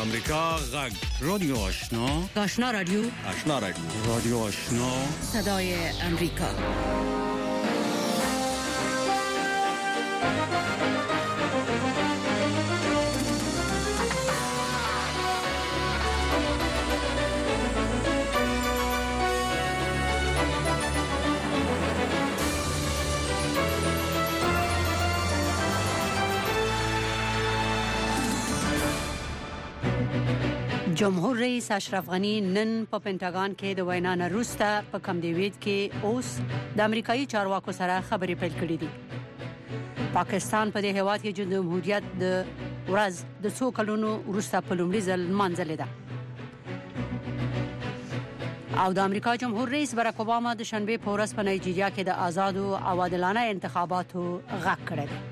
امریکا غږ رادیو آشنا رادیو رادیو آشنا صدای امریکا. جمهور رئیس اشرف غنی نن په پینټاګان کې د وینا نه وروسته په کم دیوید کې اوس د امریکایي چارواکو سره خبرې پیل کړې دي. پاکستان په دې هیواد کې د جمهوریت د ورځ د څو کلونو وروسته په لومړي ځل لمانځلې ده او د امریکا جمهور رئیس براک اوباما د شنبه په ورځ په نایجیریا کې د آزادو او عادلانه انتخاباتو غږ کړی دی.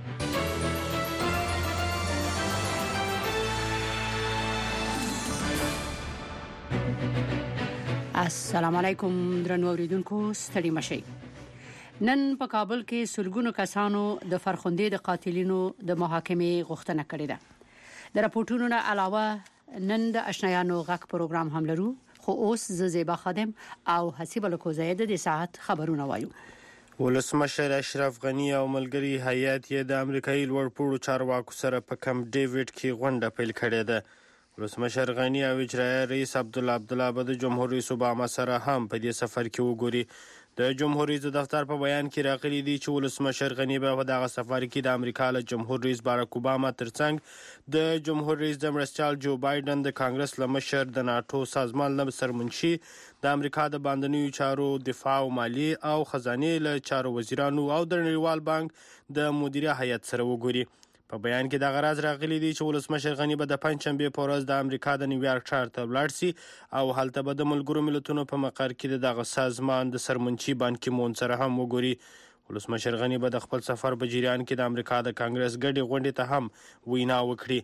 السلام علیکم درنو اوریدونکو، ستړي مشئ. نن په کابل کې سلګونو کسانو د فرخندې د قاتلینو د محاکمې غوښتنه کړې ده. د راپورټونو نه علاوه نن د آشنایانو غږ پروګرام هم لرو، خو اوس زیبا خادم او حسیب الکوزید د ساعت خبرونه وایو. ولسمشر اشرف غنی او ملګری هیئت یې د امریکایي لوړپوړو چارواکو سره په کم ډیوډ کې غونډه پیل کړې ده. ولسمشر غنی او اجرایي رئیس عبدالله به د جمهور رئیس اوباما سره هم په دې سفر کې وګوري. د جمهور رئیس دفتر په بیان کې راغلي دي چې ولسمشر غنی به په دغه سفر کې د امریکا له جمهور رئیس باراک اوباما ترڅنګ د جمهور رئیس د مرستیال جو بایدن، د کانګرس له مشر، د ناټو سازمان له سرمنشي، د امریکا د باندنیو چارو، دفاع او مالی او خزانه له چارو وزیرانو او د نړیوال بانک د مدیره هیئت سره وګوري. په بیان کې د غرض راغلي دي چې ولسمشر غنی به د پنځشنبه په ورځ د امریکا د نیویارک ښار ته ولاړ شي او هلته به د ملګرو ملتونو په مقر کې دغه سازمان د سرمنشي بان کی مون سره هم وګوري. ولسمشر غنی به د خپل سفر په جریان کې د امریکا د کانګرس ګډې غونډې ته هم وینا وکړي.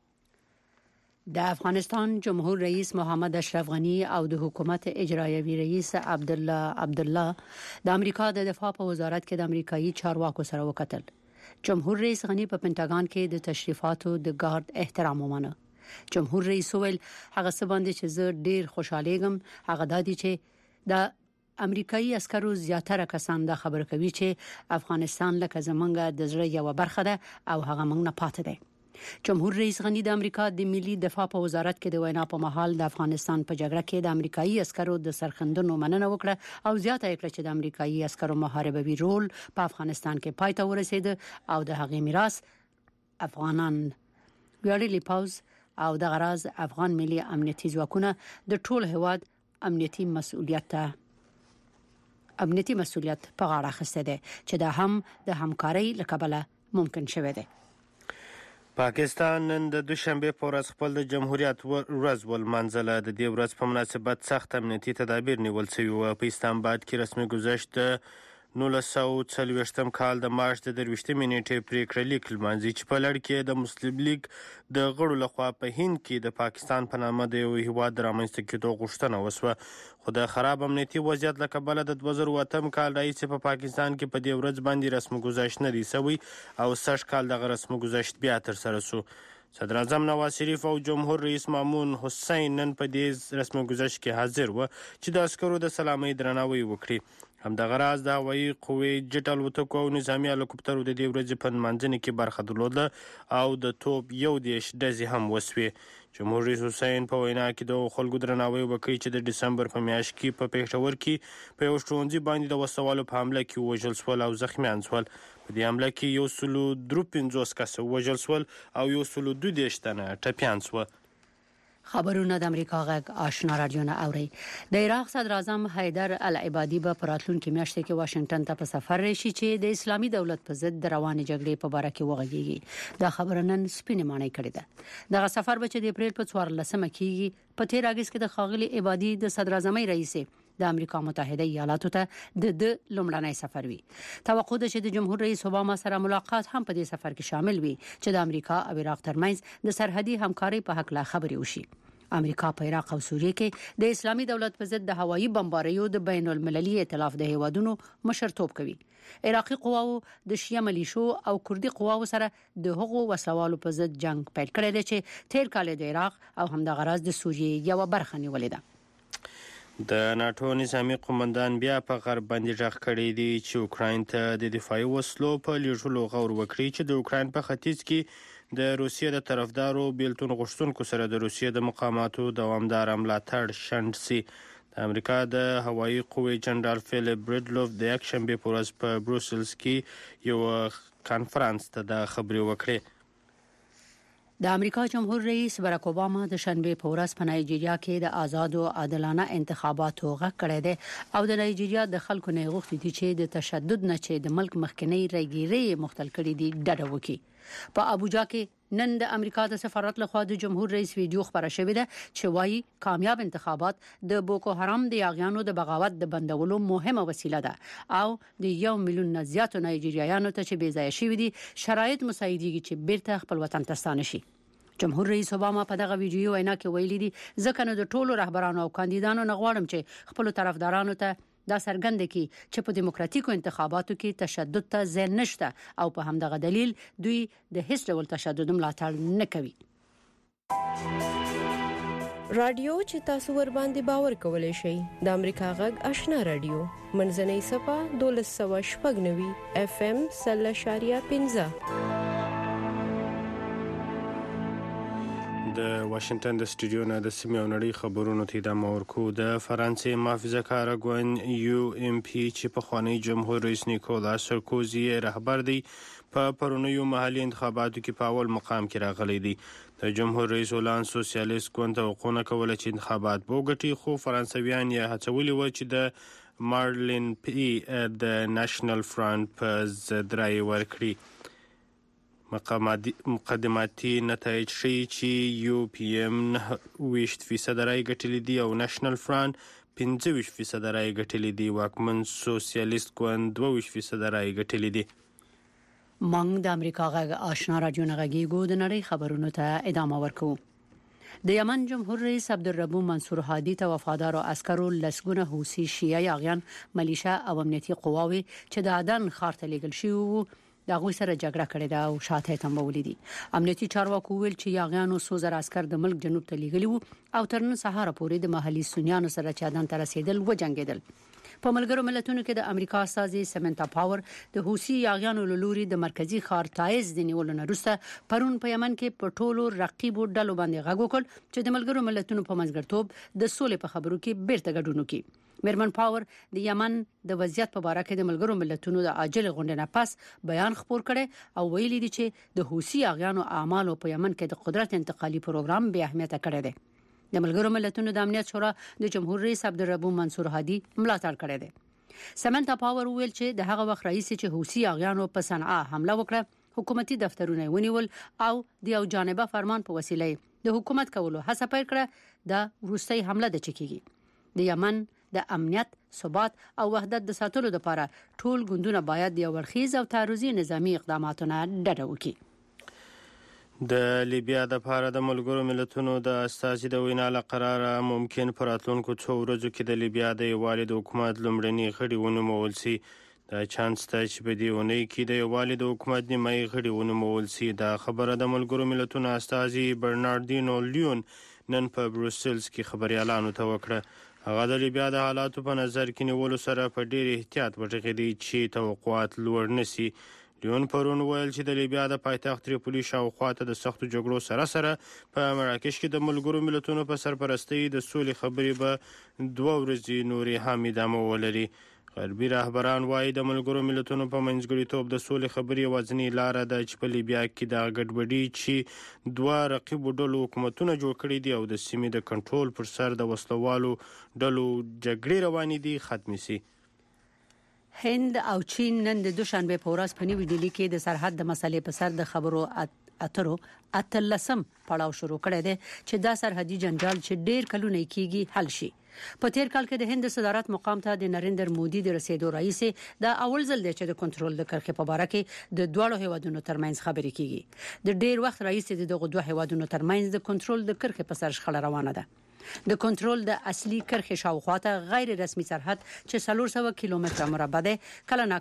د افغانستان جمهور رئیس محمد اشرف غنی او د حکومت اجرایوي رئیس عبدالله د امریکا د دفاع په وزارت کې د امریکایي چارواکو سره وکتل. جمهور رئیس غنی په پینټاګان کې د تشریفاتو د ګارد احترام ومنه. جمهور رئیس ویل هغه څه باندې چې زه ډیر خوشالېږم هغه د دې چې د امریکایي عسکرو زیاتره کسان دا خبر کوي چې افغانستان لکه زمونږ د زړه یو برخه ده او هغه موږ نه پاتې ده. جمهور رئیس غنی د امریکا د ملي دفاع په وزارت کې د وینا په مهال د افغانستان په جګړه کې د امریکایي عسکرو د سرښندنو مننه وکړه او زیاته کړه چې د امریکایي عسکرو محاربوي رول په افغانستان کې پای ته ورسید او د هغې میراث افغانان ویاړلي پوز او د غراز افغان ملي امنیتي ځواکونه د ټول هیواد امنیتي مسؤلیت په غاړه اخیسته ده چې دا هم د همکارۍ له کبله ممکن شوه ده. پاکستان نن د دوشنبه په ورځ خپل د جمهوریت ورځ ولمانځله. د دې ورځ په مناسبت سخت امنیتي تدابیر نیول شوي وو. په اسلام آباد کې رسمي گزارش د 1940 کال د مارچ د 23 نیټې پریکړه لیک لمانځي چې په لړ کې د مسلم لیگ د غړو لخوا په هند کې د پاکستان په نامه د یو هیواد رامنځته کېدو غوښتنه وشوه، خو د خراب امنیتي وضعیت له کبله د 2008 کال راهیسې په پاکستان کې په دې ورځ باندې رسمي گزارش نه دی شوی او 60 کال دغه رسمي گزارش بیا ترسره شو. صدر اعظم نواز شریف او جمهور رئیس مامون حسین نن په دې رسمي گزارش کې حاضر و چې د عسکرو د سلامۍ درناوی وکړي. همدغه راز د هوایي قوې جټ الوتکو او نظامي هلیکوپټرو د دې ورځې په نمانځنې کې برخه درلوده او د توپ 11 ډزې هم وسوې. جمهور رئیس حسین په وینا کې د خلکو درناوی وکړي چې د دسمبر په میاشت کې په پېښور کې په یو ښوونځي باندې د وسوالو په حمله کې وژل شول او زخمیان شول. په دې حمله کې 153 کس وژل شول او 112 تنه ټپیان شول. خبرونه د امریکا غږ آشنا رادیو نه اوري. د عراق صدر اعظم حیدر العبادي په راتلونکي میاشت کې واشنگټن ته په سفر راشي چې د اسلامي دولت په ضد د روانې جګړې په اړه کې وغږیږي. دا خبره نن سپینې معنی کړې ده. دغه سفر به چې د اپریل په 14مه کېږي. په تیر اگست کې د خاغلی عبادي د صدر اعظمۍ رئیس د امریکا متحده ایالاتو ته د لومړنی سفر وي. توقع ده چې د جمهور رئیس اوباما سره ملاقات هم په دې سفر کې شامل وي چې د امریکا او عراق ترمنځ د سرحدي همکارۍ په حق لا خبرې وشي. امریکا په عراق او سوریه کې د اسلامي دولت په ضد د هوایي بمباریو د بین المللي ائتلاف د هیوادونو مشرتوب کوي. عراقي قواو د شیعه ملیشو او کردي قواو سره د هغو وسوالو په ضد جنگ پیل کړی دی چې تیر کال د عراق او همدغه راز د سوریه یو برخه نیولې ده. د ناتو نظامی قومندان بیا په غرب باندې ځخ کړی دی چې اوکراین ته د دفاعي وسلو په لیږلو غور وکړي چې د اوکراین په ختیځ کې د روسیې د طرفدارو بیلتون غوښتونکو سره د روسیې د مقاماتو دوامدار ملاتړ شنډ سي. د امریکا د هوایي قوې جنرال فیلیپ بریډلوف د یکشنبه په ورځ په بروسلز کې یو کانفرنس ته د خبري وکړې. د امریکا جمهور رئیس باراک اوباما د شنبه په ورځ په نایجیریا کې د آزاد او عادلانه انتخاباتو غږ کړی دی او د نایجیریا د خلکو نه غوښتي دي چې د تشدد نه چې د ملک مخکنی رایګيري مختل کړي دي ډډه وکړي. په ابوجا کې نن د امریکا د سفارت لخوا د جمهور رئیس ویډیو خبره شوې ده چې وايي کامیاب انتخابات د بوکو حرام د یاغیانو د بغاوت د بندولو مهمه وسیله ده او د 1 میلیون نه زیاتو نایجیریایانو ته چې بیځای شوي دي شرایط مساعدېږي چې بیرته خپل وطن ته ستانه شي. جمهور رئیس اوباما په دغه ویډیو وینا کې ویلي دي ځکه نو د ټولو رهبرانو او کاندیدانو نه غواړم چې خپل طرفدارانو ته دا څرګند کړي چې په دیموکراتیکو انتخاباتو کې تشدد ته ځای نشته او په همدغه دلیل دوی د هیڅ ډول تشدد ملاتړ نه کوي. رادیو چې تاسو ور باندې باور کولای شئ د امریکا غږ آشنا رادیو منځنۍ صفه 1290 FM 0.15 د واشنگټن د سټوډیو نه د سیمې او نړۍ خبرونو ته د مورکو د فرانسې محافظه کار ګوند یو ام پی چې په خوانی جمهور رئیس نیکولاس سارکوزی رهبر دی په پرونیو محلي انتخاباتو کې په اول مقام کې راغلی دی. د جمهور رئیس هولند سوسیالیست ګوند توقع کوله چې انتخابات وګټي خو فرانسویان یې هڅولي و چې د مارلین پی د نېشنل فرانت په ضد رای ورکړي. مقدماتي نتایج ښیي چې یو پی ام 9% رای ګټلې دي او نېشنل فرانت 15% رای ګټلې دي. واکمن سوسیالیست ګوند 22% رای ګټلې دي. موږ د امریکا غږ آشنا رادیو نغږیږو د نړۍ خبرونو ته ادامه ورکوو. د یمن جمهور رئیس عبدالربو منصور هادي ته وفادار عسکرو لسګونه حوثي شیعه یاغیان ملیشا او امنیتي قواوي چې د عدن ښار ته لیږل شوي وو دا غوي سره جګړه کړې ده او شاته تمبولې دي. امنیتي چارواکو ویل چې یاغیانو 100 عسكر د ملک جنوب ته لیږلي وو او تر نن سهار پورې د محلي سنیانو سره چې عدن ته رسیدل و جنگیدل. په ملګرو ملتونو کې د امریکا استازي سمنتا پاور د حوثي یاغیانو لوري د مرکزی ښار تایز د نیولو نه وروسته پرون په یمن کې په ټولو رقیبو ډلو باندې غږ وکړ چې د ملګرو ملتونو په منځګړیتوب د سولې په خبرو کې بیرته ګډون وکړي. میرمن پاور د یمن د وضعیت په اړه کې د ملګرو ملتونو د عاجل غونډې نه پس بیان خپور کړي او ویلي دي چې د حوثي یاغیانو اعمالو په یمن کې د قدرت انتقالي پروګرام به اهمیت کړی دی. د ملګرو ملتونو د امنیت شورا د جمهور رئیس عبدالربو منصور هادي ملاتړ کړی دی. سمنتا پاور ویل چې د هغه وخت رئیس چې حوثي یاغیانو په صنعا حمله وکړه حکومتي دفترونه ونیول او د یو جانبه فرمان په وسیله د حکومت کولو هڅه پیل کړه د روسي حمله د چکیږي. د یمن د امنیت ثبات او وحدت د ساتلو لپاره ټول ګوندونه باید یو ورخیز او تعرضي نظامی اقداماتونه ډډه وکړي. د لیبیا د لپاره د ملګرو ملتونو د استازي د وینا لپاره ممکن پر راتلونکو څو ورځو کې د لیبیا د یووالي د حکومت لومړني غړي ونومول شي. د چانس ته چې په دې ونې کې د یووالي د حکومت نیمایي غړي ونومول شي. دا خبره د ملګرو ملتونو استازي برناردینو لیون نن په بروسلز کې خبريالانو ته وکړه. هغه د لیبیا د حالاتو په نظر کې نیولو سره په ډیر احتیاط وټغېدی چې توقعات لوړ نشي. لیون پرون ویل چې د لیبیا د پایتخت تریپولی شاوخوا ته د سختو جګړو سره په مراکش کې د ملګرو ملتونو په سرپرستۍ د سولې خبرې به 2 ورځې نورې هم ادامه ولري. غربي رهبران وایي د ملګرو ملتونو په منځګړیتوب د سولې خبرې یوازینۍ لاره ده چې په لیبیا کې د ګډوډۍ چې 2 رقیبو ډلو حکومتونه جوړ کړي دي او د سیمې د کنټرول پر سر د وسلوالو ډلو جګړې روانې دي ختم شي. هند او چین نن د دوشنبه په ورځ په نیو ډیلی کې د سرحد د مسلې په سر د خبرو اترو اتلسم پړاو شروع کړی دی چې دا سرحدي جنجال چې ډیر کلونه کېږي حل شي. په تیر کال کې د هند صدارت مقام ته د نریندر مودي د رسیدو رئیس دا اول ځل دی چې د کنټرول د کرښې په اړه کې د دوه هیوادونو ترمنځ خبرې کیږي. د ډیر وخت رئیس د دغه دوه هیوادونو ترمنځ د کنټرول د کرښې په سر شخړه روانه ده. د کنټرول د اصلي کرښې شاوخوا ته غیر رسمي سرحد چې 400 کیلومتره مربع ده کله